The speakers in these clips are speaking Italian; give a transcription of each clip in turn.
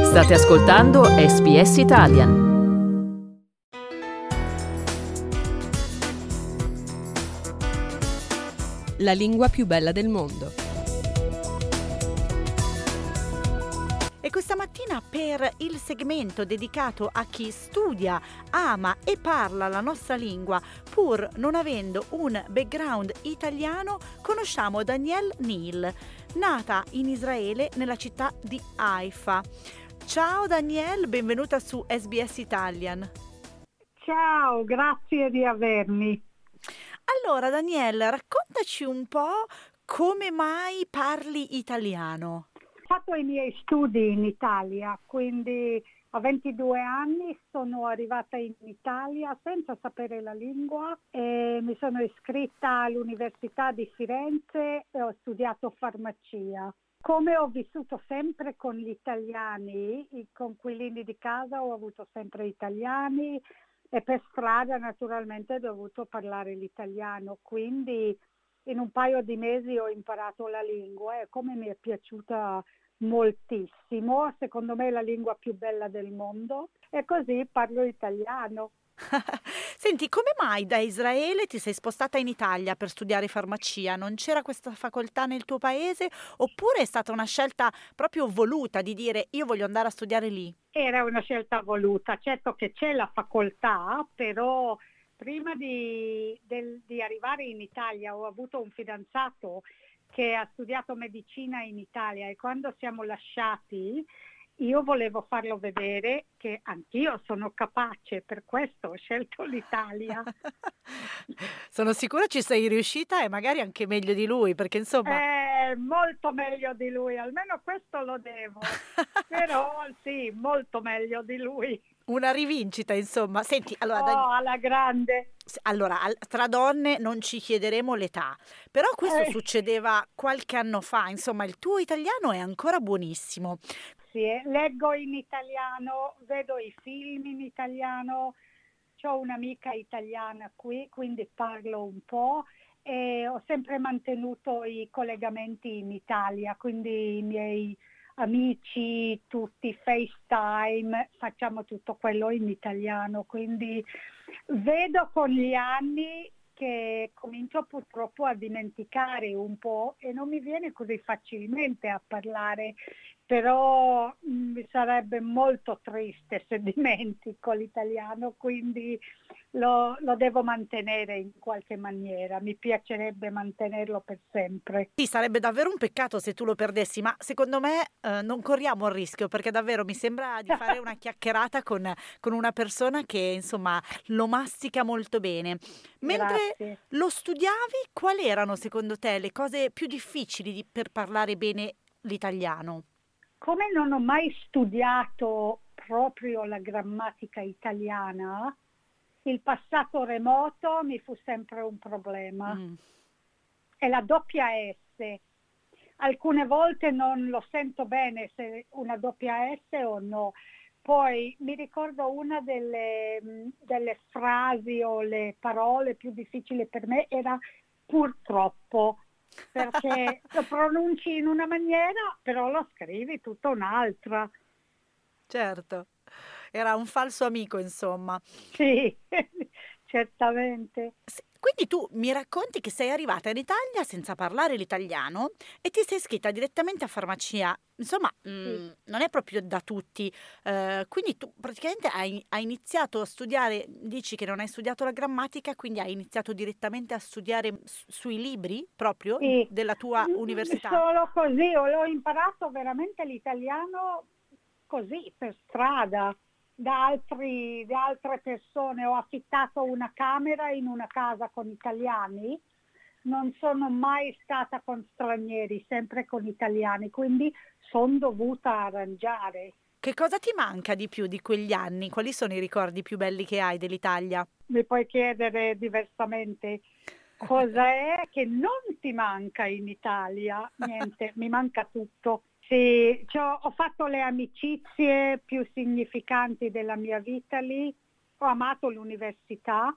State ascoltando SBS Italian. La lingua più bella del mondo. E questa mattina, per il segmento dedicato a chi studia, ama e parla la nostra lingua pur non avendo un background italiano, conosciamo Danielle Neal, nata in Israele nella città di Haifa. Ciao Danielle, benvenuta su SBS Italian. Ciao, grazie di avermi. Allora Danielle, raccontaci un po' come mai parli italiano. Ho fatto i miei studi in Italia, quindi a 22 anni sono arrivata in Italia senza sapere la lingua e mi sono iscritta all'Università di Firenze e ho studiato farmacia. Come ho vissuto sempre con gli italiani, i coinquilini di casa ho avuto sempre italiani e per strada naturalmente ho dovuto parlare l'italiano, quindi in un paio di mesi ho imparato la lingua e come mi è piaciuta moltissimo, secondo me è la lingua più bella del mondo e così parlo italiano. Senti, come mai da Israele ti sei spostata in Italia per studiare farmacia? Non c'era questa facoltà nel tuo paese oppure è stata una scelta proprio voluta di dire io voglio andare a studiare lì? Era una scelta voluta, certo che c'è la facoltà, però prima di arrivare in Italia ho avuto un fidanzato che ha studiato medicina in Italia e quando siamo lasciati io volevo farlo vedere che anch'io sono capace, per questo ho scelto l'Italia. Sono sicura ci sei riuscita e magari anche meglio di lui, perché insomma... Molto meglio di lui, almeno questo lo devo, però sì, molto meglio di lui. Una rivincita, insomma. Senti, allora... alla grande. Allora, tra donne non ci chiederemo l'età, però questo succedeva qualche anno fa, insomma, il tuo italiano è ancora buonissimo. Sì, leggo in italiano, vedo i film in italiano, ho un'amica italiana qui, quindi parlo un po' e ho sempre mantenuto i collegamenti in Italia, quindi i miei amici, tutti FaceTime, facciamo tutto quello in italiano, quindi vedo con gli anni che comincio purtroppo a dimenticare un po' e non mi viene così facilmente a parlare, però mi sarebbe molto triste se dimentico l'italiano, quindi lo devo mantenere in qualche maniera, mi piacerebbe mantenerlo per sempre. Sì, sarebbe davvero un peccato se tu lo perdessi, ma secondo me non corriamo il rischio, perché davvero mi sembra di fare una chiacchierata con una persona che insomma lo mastica molto bene. Mentre Grazie. lo studiavi, quali erano secondo te le cose più difficili per parlare bene l'italiano? Come non ho mai studiato proprio la grammatica italiana, il passato remoto mi fu sempre un problema. E la doppia S. Alcune volte non lo sento bene se una doppia S o no. Poi mi ricordo una delle frasi o le parole più difficili per me era purtroppo. Perché lo pronunci in una maniera, però lo scrivi tutta un'altra. Certo, era un falso amico, insomma. Sì, certamente. Quindi tu mi racconti che sei arrivata in Italia senza parlare l'italiano e ti sei iscritta direttamente a farmacia. Insomma, Sì. non è proprio da tutti. Quindi tu praticamente hai iniziato a studiare, dici che non hai studiato la grammatica, quindi hai iniziato direttamente a studiare sui libri proprio Sì. della tua università. Solo così, ho imparato veramente l'italiano così, per strada. Da altre persone, ho affittato una camera in una casa con italiani, non sono mai stata con stranieri, sempre con italiani, quindi sono dovuta arrangiare. Che cosa ti manca di più di quegli anni? Quali sono i ricordi più belli che hai dell'Italia? Mi puoi chiedere diversamente cosa è che non ti manca in Italia? Niente, mi manca tutto. Sì, ho fatto le amicizie più significanti della mia vita lì, ho amato l'università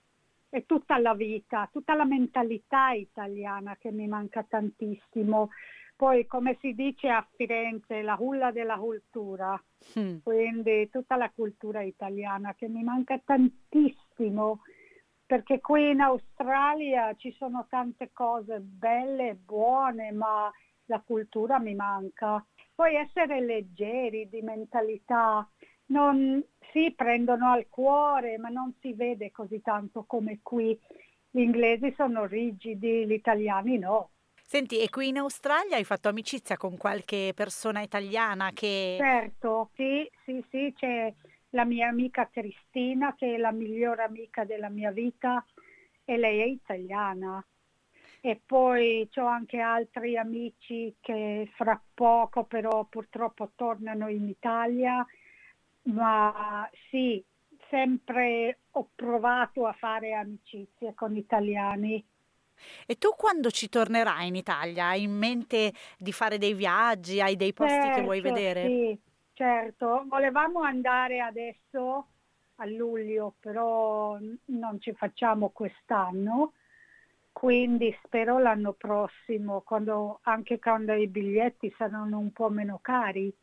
e tutta la vita, tutta la mentalità italiana che mi manca tantissimo. poi come si dice a Firenze, la culla della cultura, quindi tutta la cultura italiana che mi manca tantissimo, perché qui in Australia ci sono tante cose belle e buone, ma la cultura mi manca. Poi essere leggeri di mentalità, non si prendono al cuore, ma non si vede così tanto come qui. Gli inglesi sono rigidi, gli italiani no. Senti, e qui in Australia hai fatto amicizia con qualche persona italiana che... Certo, sì, c'è la mia amica Cristina, che è la migliore amica della mia vita, e lei è italiana. E poi ho anche altri amici che fra poco però purtroppo tornano in Italia, ma sì, sempre ho provato a fare amicizie con italiani. E tu quando ci tornerai in Italia? Hai in mente di fare dei viaggi? Hai dei posti che vuoi Certo, vedere? sì, certo. Volevamo andare adesso a luglio, però non ci facciamo quest'anno, quindi spero l'anno prossimo, anche quando i biglietti saranno un po' meno cari.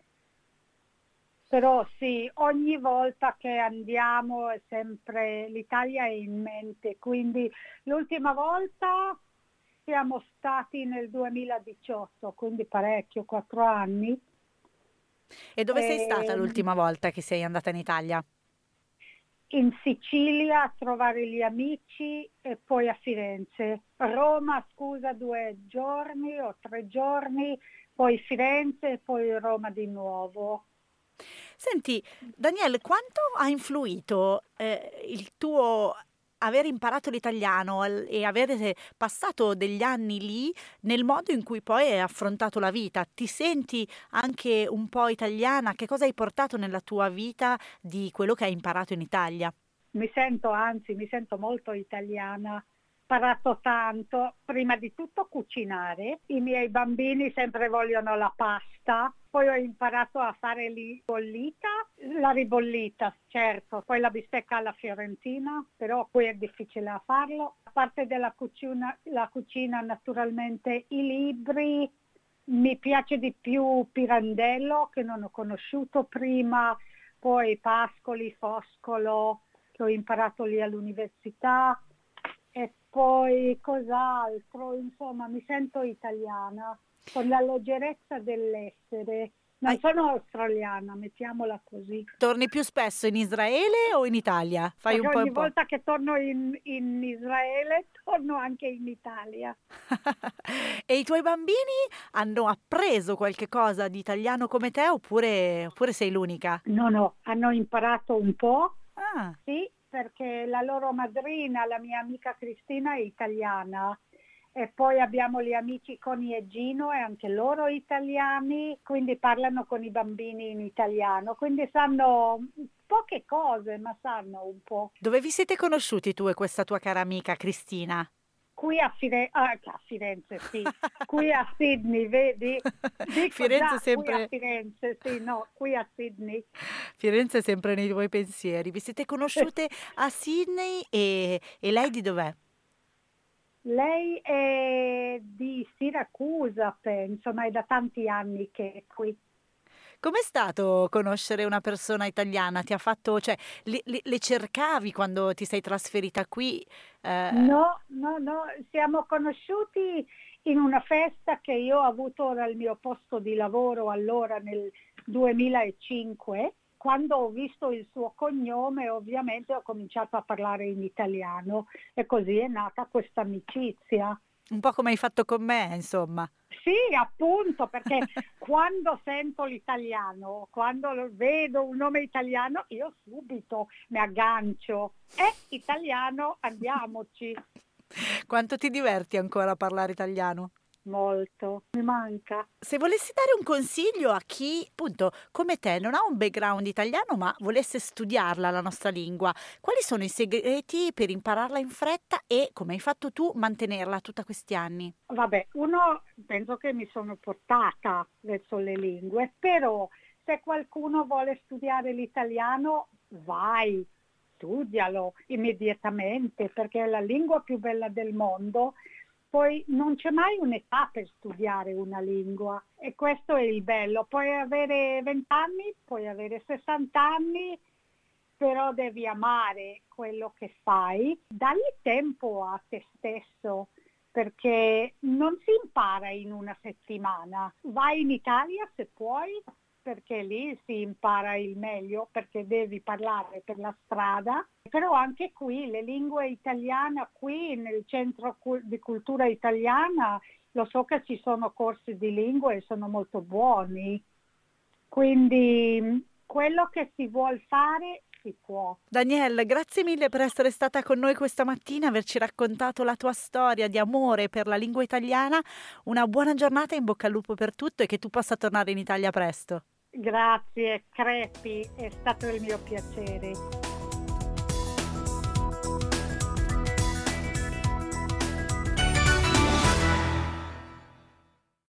Però sì, ogni volta che andiamo è sempre l'Italia è in mente, quindi l'ultima volta siamo stati nel 2018, quindi parecchio, 4 anni. E dove sei stata l'ultima volta che sei andata in Italia? In Sicilia a trovare gli amici e poi a Firenze. Roma, scusa, 2 giorni o 3 giorni, poi Firenze e poi Roma di nuovo. Senti, Danielle, quanto ha influito il tuo aver imparato l'italiano e aver passato degli anni lì nel modo in cui poi hai affrontato la vita? Ti senti anche un po' italiana? Che cosa hai portato nella tua vita di quello che hai imparato in Italia? Mi sento molto italiana. Imparato tanto, prima di tutto cucinare. I miei bambini sempre vogliono la pasta, poi ho imparato a fare la ribollita, certo, poi la bistecca alla fiorentina, però qui è difficile a farlo. A parte della cucina, la cucina naturalmente i libri, mi piace di più Pirandello che non ho conosciuto prima, poi Pascoli, Foscolo, che ho imparato lì all'università. E poi cos'altro, insomma, mi sento italiana, con la leggerezza dell'essere. Non sono australiana, mettiamola così. Torni più spesso in Israele o in Italia? Fai Perché un po' e ogni un po'. volta che torno in Israele, torno anche in Italia. E i tuoi bambini hanno appreso qualche cosa di italiano come te oppure sei l'unica? No, hanno imparato un po', Ah. sì, perché la loro madrina, la mia amica Cristina, è italiana. E poi abbiamo gli amici Connie e Gino e anche loro italiani, quindi parlano con i bambini in italiano, quindi sanno poche cose, ma sanno un po'. Dove vi siete conosciuti tu e questa tua cara amica Cristina? Qui a Firenze, sì, qui a Sydney, vedi? Dico Firenze già, sempre... qui a Firenze, sì, no, qui a Sydney. Firenze è sempre nei tuoi pensieri. Vi siete conosciute a Sydney e lei di dov'è? Lei è di Siracusa, penso, ma è da tanti anni che è qui. Com'è stato conoscere una persona italiana? Ti ha fatto, cioè, le cercavi quando ti sei trasferita qui? No, siamo conosciuti in una festa che io ho avuto dal mio posto di lavoro allora nel 2005. Quando ho visto il suo cognome, ovviamente ho cominciato a parlare in italiano e così è nata questa amicizia. Un po' come hai fatto con me, insomma. Sì, appunto, perché quando sento l'italiano, quando vedo un nome italiano, io subito mi aggancio. È italiano, andiamoci. Quanto ti diverti ancora a parlare italiano? Molto, mi manca. Se volessi dare un consiglio a chi, appunto, come te, non ha un background italiano ma volesse studiarla la nostra lingua, quali sono i segreti per impararla in fretta e, come hai fatto tu, mantenerla tutti questi anni? Vabbè, penso che mi sono portata verso le lingue, però se qualcuno vuole studiare l'italiano, vai, studialo immediatamente perché è la lingua più bella del mondo Poi non c'è mai un'età per studiare una lingua e questo è il bello. Puoi avere 20 anni, puoi avere 60 anni, però devi amare quello che fai. Dagli tempo a te stesso, perché non si impara in una settimana. Vai in Italia se puoi, perché lì si impara il meglio, perché devi parlare per la strada, però anche qui le lingue italiane, qui nel centro di cultura italiana, lo so che ci sono corsi di lingue e sono molto buoni, quindi quello che si vuol fare si può. Danielle, grazie mille per essere stata con noi questa mattina, averci raccontato la tua storia di amore per la lingua italiana. Una buona giornata, in bocca al lupo per tutto e che tu possa tornare in Italia presto. Grazie, crepi, è stato il mio piacere.